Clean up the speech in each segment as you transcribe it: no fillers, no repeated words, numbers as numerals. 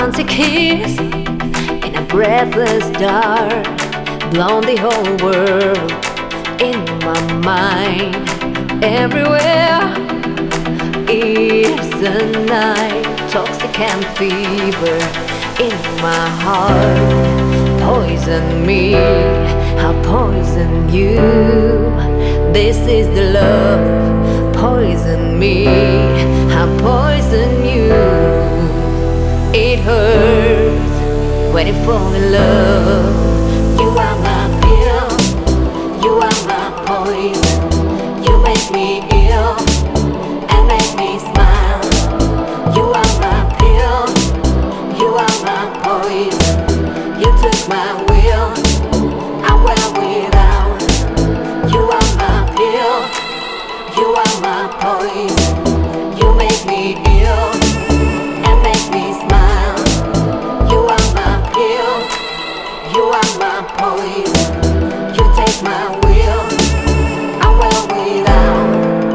Once a kiss in a breathless dark, blown the whole world in my mind. Everywhere is the night, toxic and fever in my heart. Poison me, I poison you. This is the love. Poison me, I poison you. It hurts when you fall in love. You are my pill, you are my poison. You make me ill and make me smile. You are my pill, you are my poison. You took my will, I'm well without. You are my pill, you are my poison. You make me ill and make me smile. You are my pill, you are my poison. You take my will, I'm well without.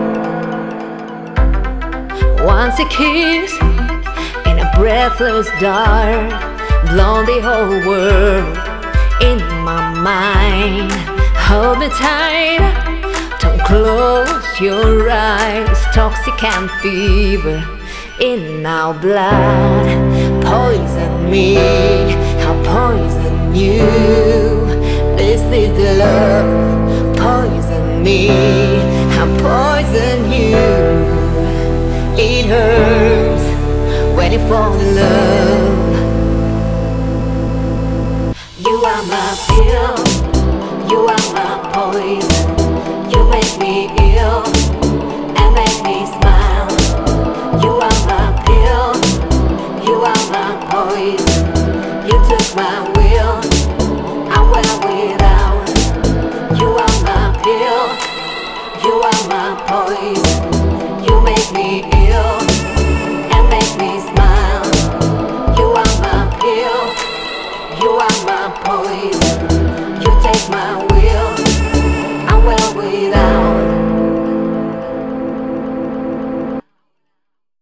Once a kiss in a breathless dark, blown the whole world in my mind. Hold me tight, don't close your eyes. Toxic and fever in our blood. Poison me, I'll poison you. This is the love. Poison me, I'll poison you. It hurts when you fall in love. You are my pill, you are my poison.